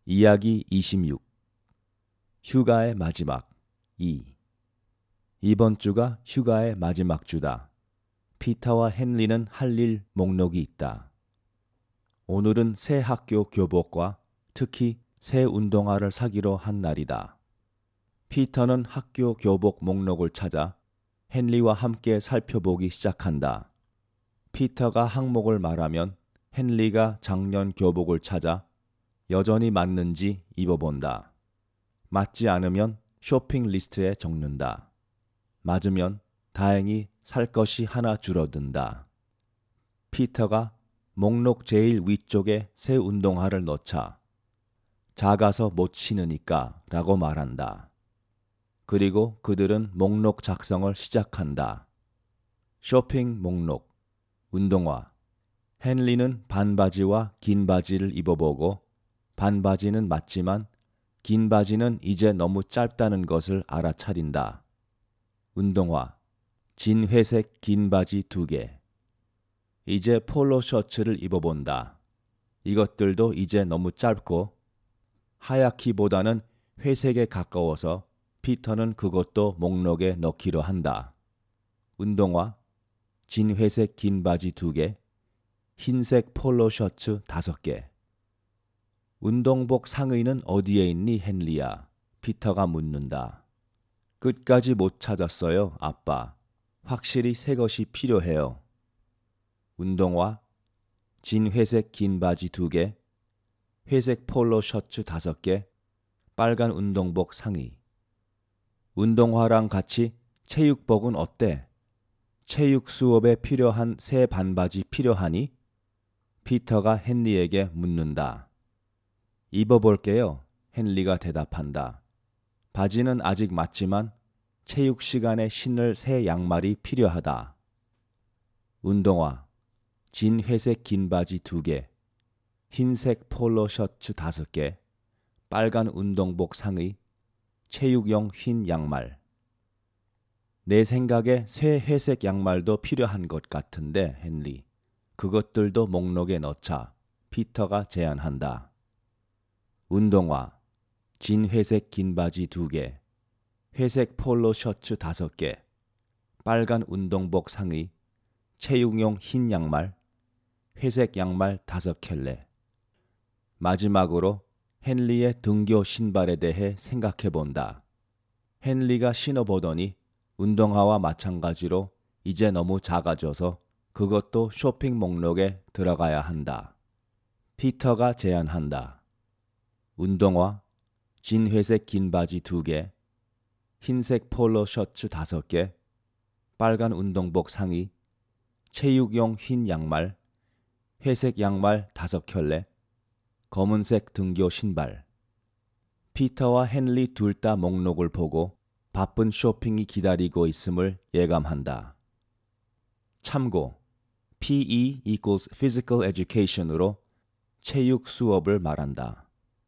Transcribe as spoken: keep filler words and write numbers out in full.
이야기 이십육. 휴가의 마지막 이. 이번 주가 휴가의 마지막 주다. 피터와 헨리는 할 일 목록이 있다. 오늘은 새 학교 교복과 특히 새 운동화를 사기로 한 날이다. 피터는 학교 교복 목록을 찾아 헨리와 함께 살펴보기 시작한다. 피터가 항목을 말하면 헨리가 작년 교복을 찾아 여전히 맞는지 입어본다. 맞지 않으면 쇼핑 리스트에 적는다. 맞으면 다행히 살 것이 하나 줄어든다. 피터가 목록 제일 위쪽에 새 운동화를 넣자 작아서 못 신으니까 라고 말한다. 그리고 그들은 목록 작성을 시작한다. 쇼핑 목록, 운동화. 헨리는 반바지와 긴 바지를 입어보고 반바지는 맞지만 긴 바지는 이제 너무 짧다는 것을 알아차린다. 운동화, 진 회색 긴 바지 두 개. 이제 폴로 셔츠를 입어본다. 이것들도 이제 너무 짧고 하얗기보다는 회색에 가까워서 피터는 그것도 목록에 넣기로 한다. 운동화, 진 회색 긴 바지 두 개, 흰색 폴로 셔츠 다섯 개. 운동복 상의는 어디에 있니, 헨리야? 피터가 묻는다. 끝까지 못 찾았어요, 아빠. 확실히 새 것이 필요해요. 운동화, 진 회색 긴 바지 두 개, 회색 폴로 셔츠 다섯 개, 빨간 운동복 상의. 운동화랑 같이 체육복은 어때? 체육 수업에 필요한 새 반바지 필요하니? 피터가 헨리에게 묻는다. 입어볼게요. 헨리가 대답한다. 바지는 아직 맞지만 체육 시간에 신을 새 양말이 필요하다. 운동화, 진 회색 긴 바지 두 개, 흰색 폴로 셔츠 다섯 개, 빨간 운동복 상의, 체육용 흰 양말. 내 생각에 새 회색 양말도 필요한 것 같은데, 헨리. 그것들도 목록에 넣자. 피터가 제안한다. 운동화, 진 회색 긴 바지 두 개, 회색 폴로 셔츠 다섯 개, 빨간 운동복 상의, 체육용 흰 양말, 회색 양말 다섯 켤레. 마지막으로 헨리의 등교 신발에 대해 생각해 본다. 헨리가 신어보더니 운동화와 마찬가지로 이제 너무 작아져서 그것도 쇼핑 목록에 들어가야 한다. 피터가 제안한다. 운동화, 진 회색 긴 바지 두 개, 흰색 폴로 셔츠 다섯 개, 빨간 운동복 상의, 체육용 흰 양말, 회색 양말 다섯 켤레, 검은색 등교 신발. 피터와 헨리 둘 다 목록을 보고 바쁜 쇼핑이 기다리고 있음을 예감한다. 참고, 피이 equals physical education으로 체육 수업을 말한다.